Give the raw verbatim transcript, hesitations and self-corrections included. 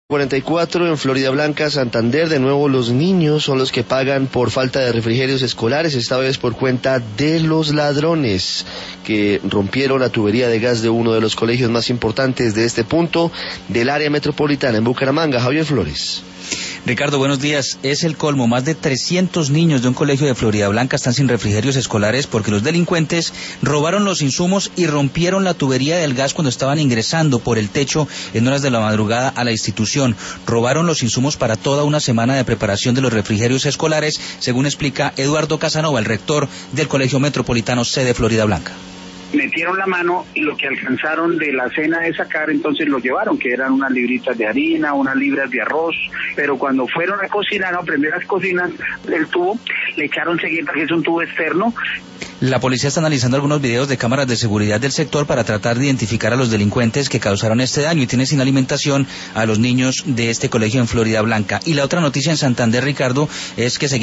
cuarenta y cuatro en Florida Blanca, Santander. De nuevo los niños son los que pagan por falta de refrigerios escolares, esta vez por cuenta de los ladrones que rompieron la tubería de gas de uno de los colegios más importantes de este punto del área metropolitana en Bucaramanga. Javier Flores. Ricardo, buenos días. Es el colmo. Más de trescientos niños de un colegio de Florida Blanca están sin refrigerios escolares porque los delincuentes robaron los insumos y rompieron la tubería del gas cuando estaban ingresando por el techo en horas de la madrugada a la institución. Robaron los insumos para toda una semana de preparación de los refrigerios escolares, según explica Eduardo Casanova, el rector del Colegio Metropolitano C de Florida Blanca. Metieron la mano y lo que alcanzaron de la cena de sacar, entonces lo llevaron, que eran unas libritas de harina, unas libras de arroz, pero cuando fueron a cocinar, a prender las cocinas, el tubo, le echaron seguida, que es un tubo externo. La policía está analizando algunos videos de cámaras de seguridad del sector para tratar de identificar a los delincuentes que causaron este daño y tiene sin alimentación a los niños de este colegio en Florida Blanca. Y la otra noticia en Santander, Ricardo, es que seguimos